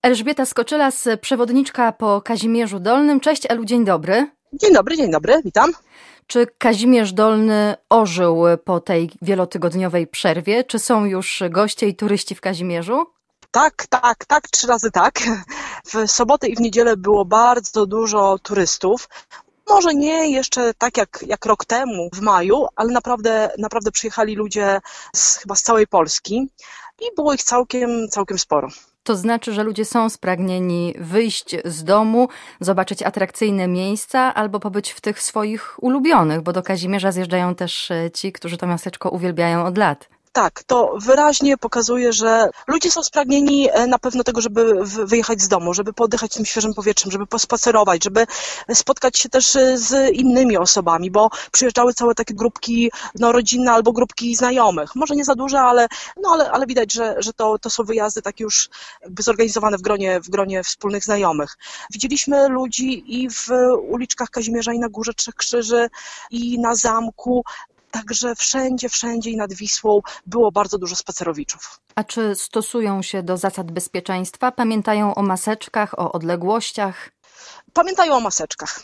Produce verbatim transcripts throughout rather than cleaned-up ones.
Elżbieta Skoczylas, przewodniczka po Kazimierzu Dolnym. Cześć Elu, dzień dobry. Dzień dobry, dzień dobry, witam. Czy Kazimierz Dolny ożył po tej wielotygodniowej przerwie? Czy są już goście i turyści w Kazimierzu? Tak, tak, tak, trzy razy tak. W sobotę i w niedzielę było bardzo dużo turystów. Może nie jeszcze tak jak, jak rok temu w maju, ale naprawdę, naprawdę przyjechali ludzie z, chyba z całej Polski i było ich całkiem, całkiem sporo. To znaczy, że ludzie są spragnieni wyjść z domu, zobaczyć atrakcyjne miejsca albo pobyć w tych swoich ulubionych, bo do Kazimierza zjeżdżają też ci, którzy to miasteczko uwielbiają od lat. Tak, to wyraźnie pokazuje, że ludzie są spragnieni na pewno tego, żeby wyjechać z domu, żeby pooddychać tym świeżym powietrzem, żeby pospacerować, żeby spotkać się też z innymi osobami, bo przyjeżdżały całe takie grupki no, rodzinne albo grupki znajomych. Może nie za duże, ale, no, ale, ale widać, że, że to, to są wyjazdy takie już jakby zorganizowane w gronie, w gronie wspólnych znajomych. Widzieliśmy ludzi i w uliczkach Kazimierza, i na Górze Trzech Krzyży, i na zamku. Także wszędzie, wszędzie i nad Wisłą było bardzo dużo spacerowiczów. A czy stosują się do zasad bezpieczeństwa? Pamiętają o maseczkach, o odległościach? Pamiętają o maseczkach.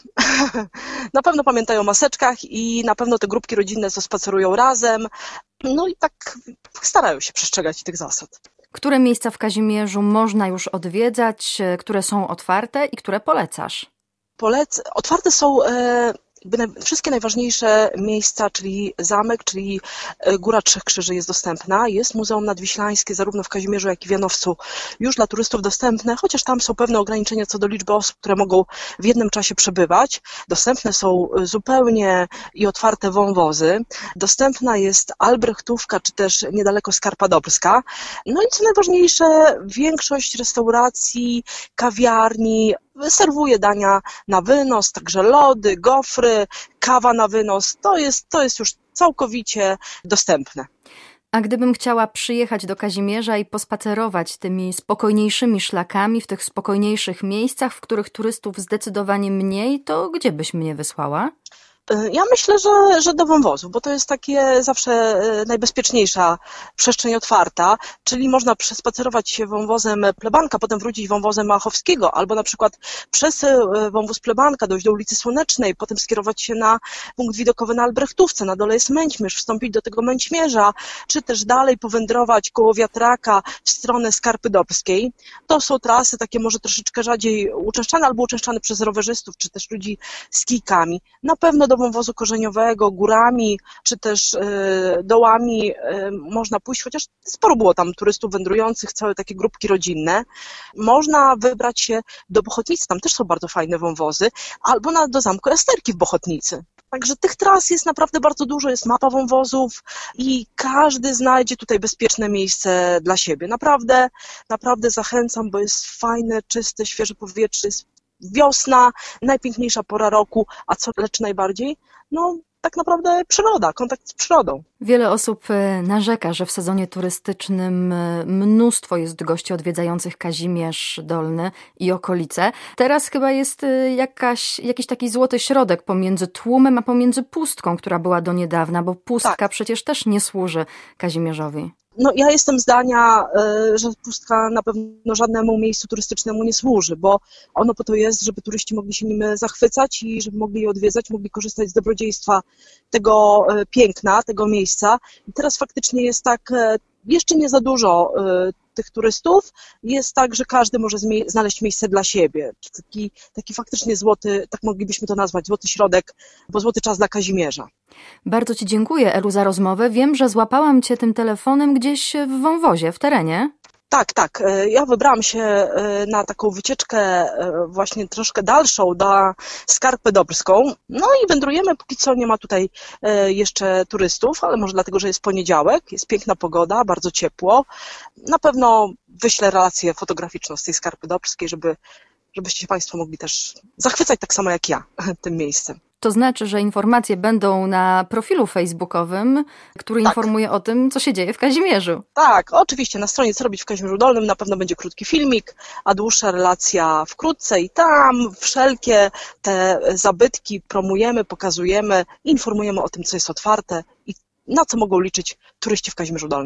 Na pewno pamiętają o maseczkach i na pewno te grupki rodzinne co spacerują razem. No i tak starają się przestrzegać tych zasad. Które miejsca w Kazimierzu można już odwiedzać, które są otwarte i które polecasz? Polec... Otwarte są... E... Wszystkie najważniejsze miejsca, czyli zamek, czyli Góra Trzech Krzyży jest dostępna. Jest Muzeum Nadwiślańskie zarówno w Kazimierzu, jak i w Janowcu już dla turystów dostępne, chociaż tam są pewne ograniczenia co do liczby osób, które mogą w jednym czasie przebywać. Dostępne są zupełnie i otwarte wąwozy. Dostępna jest Albrechtówka, czy też niedaleko Skarpa Dobrska. No i co najważniejsze, większość restauracji, kawiarni serwuje dania na wynos, także lody, gofry, kawa na wynos. To jest, to jest już całkowicie dostępne. A gdybym chciała przyjechać do Kazimierza i pospacerować tymi spokojniejszymi szlakami, w tych spokojniejszych miejscach, w których turystów zdecydowanie mniej, to gdzie byś mnie wysłała? Ja myślę, że, że do wąwozu, bo to jest takie zawsze najbezpieczniejsza przestrzeń otwarta, czyli można przespacerować się wąwozem Plebanka, potem wrócić wąwozem Machowskiego, albo na przykład przez wąwóz Plebanka dojść do ulicy Słonecznej, potem skierować się na punkt widokowy na Albrechtówce, na dole jest Męćmierz, wstąpić do tego Męćmierza, czy też dalej powędrować koło Wiatraka w stronę Skarpy Dobrskiej. To są trasy takie może troszeczkę rzadziej uczęszczane, albo uczęszczane przez rowerzystów, czy też ludzi z kijkami. Na pewno do wąwozu korzeniowego, górami, czy też y, dołami y, można pójść, chociaż sporo było tam turystów wędrujących, całe takie grupki rodzinne. Można wybrać się do Bochotnicy, tam też są bardzo fajne wąwozy, albo na, do Zamku Esterki w Bochotnicy. Także tych tras jest naprawdę bardzo dużo, jest mapa wąwozów i każdy znajdzie tutaj bezpieczne miejsce dla siebie. Naprawdę, naprawdę zachęcam, bo jest fajne, czyste, świeże powietrze, jest wiosna, najpiękniejsza pora roku, a co leczy najbardziej? No tak naprawdę przyroda, kontakt z przyrodą. Wiele osób narzeka, że w sezonie turystycznym mnóstwo jest gości odwiedzających Kazimierz Dolny i okolice. Teraz chyba jest jakaś, jakiś taki złoty środek pomiędzy tłumem, a pomiędzy pustką, która była do niedawna, bo pustka tak. Przecież też nie służy Kazimierzowi. No ja jestem zdania, że pustka na pewno żadnemu miejscu turystycznemu nie służy, bo ono po to jest, żeby turyści mogli się nim zachwycać i żeby mogli je odwiedzać, mogli korzystać z dobrodziejstwa tego piękna, tego miejsca. I teraz faktycznie jest tak, jeszcze nie za dużo tych turystów, jest tak, że każdy może znaleźć miejsce dla siebie. Taki, taki faktycznie złoty, tak moglibyśmy to nazwać, złoty środek, bo złoty czas dla Kazimierza. Bardzo Ci dziękuję, Elu, za rozmowę. Wiem, że złapałam Cię tym telefonem gdzieś w wąwozie, w terenie. Tak, tak. Ja wybrałam się na taką wycieczkę właśnie troszkę dalszą, na Skarpę Dobrską. No i wędrujemy, póki co nie ma tutaj jeszcze turystów, ale może dlatego, że jest poniedziałek, jest piękna pogoda, bardzo ciepło. Na pewno wyślę relację fotograficzną z tej Skarpy Dobrskiej, żeby, żebyście Państwo mogli też zachwycać tak samo jak ja tym miejscem. To znaczy, że informacje będą na profilu facebookowym, który tak. informuje o tym, co się dzieje w Kazimierzu. Tak, oczywiście na stronie Co robić w Kazimierzu Dolnym na pewno będzie krótki filmik, a dłuższa relacja wkrótce i tam wszelkie te zabytki promujemy, pokazujemy, informujemy o tym, co jest otwarte i na co mogą liczyć turyści w Kazimierzu Dolnym.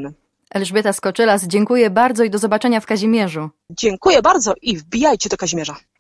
Elżbieta Skoczylas, dziękuję bardzo i do zobaczenia w Kazimierzu. Dziękuję bardzo i wbijajcie do Kazimierza.